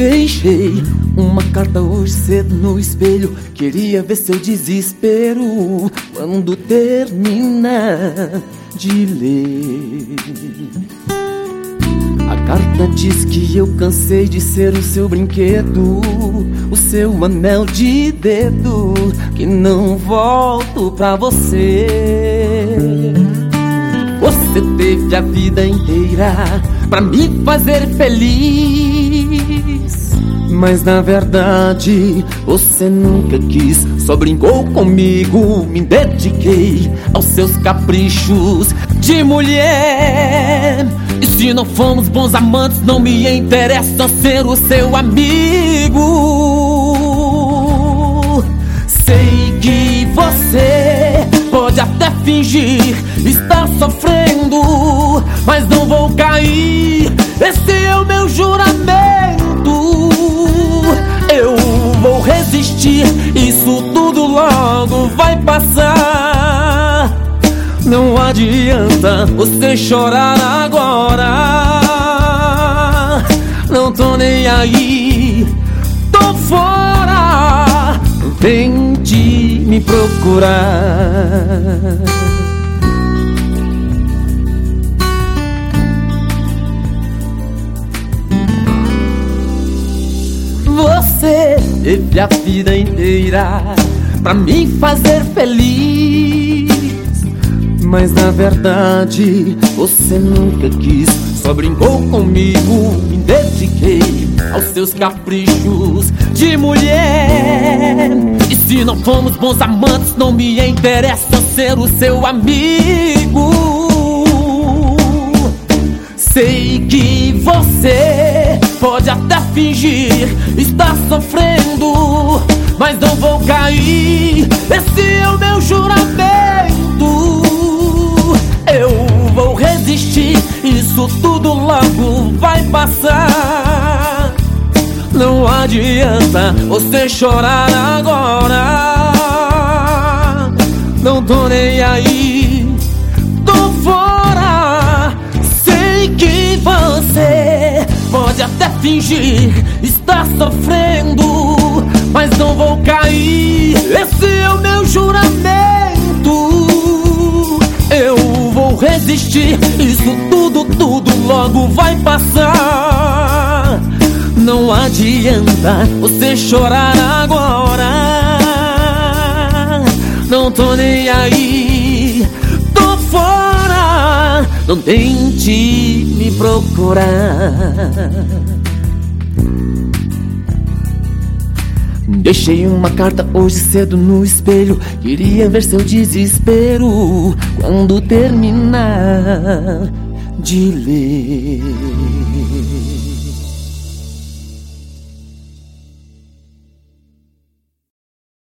Deixei uma carta hoje cedo no espelho. Queria ver seu desespero quando termina de ler. A carta diz que eu cansei de ser o seu brinquedo, o seu anel de dedo, que não volto pra você. Você teve a vida inteira pra me fazer feliz, mas na verdade você nunca quis. Só brincou comigo, me dediquei aos seus caprichos de mulher. E se não fomos bons amantes, não me interessa ser o seu amigo. Sei que você pode até fingir estar sofrendo, mas não vou cair, esse é o meu juramento. Eu vou resistir, isso tudo logo vai passar. Não adianta você chorar agora. Não tô nem aí, tô fora. Tente me procurar. Você teve a vida inteira pra me fazer feliz, mas na verdade você nunca quis. Só brincou comigo, me dediquei aos seus caprichos de mulher. E se não fomos bons amantes, não me interessa ser o seu amigo. Sei que você pode até fingir estar sofrendo, mas não vou cair, esse é o meu juramento. Eu vou resistir, isso tudo logo vai passar. Não adianta você chorar agora. Não tô nem aí, tô fora. Sei que você pode até fingir estar sofrendo, mas não vou cair, esse é o meu juramento. Eu vou resistir, isso tudo logo vai passar. Não adianta você chorar agora. Não tô nem aí, tô fora. Não tente me procurar. Deixei uma carta hoje cedo no espelho. Queria ver seu desespero quando terminar de ler.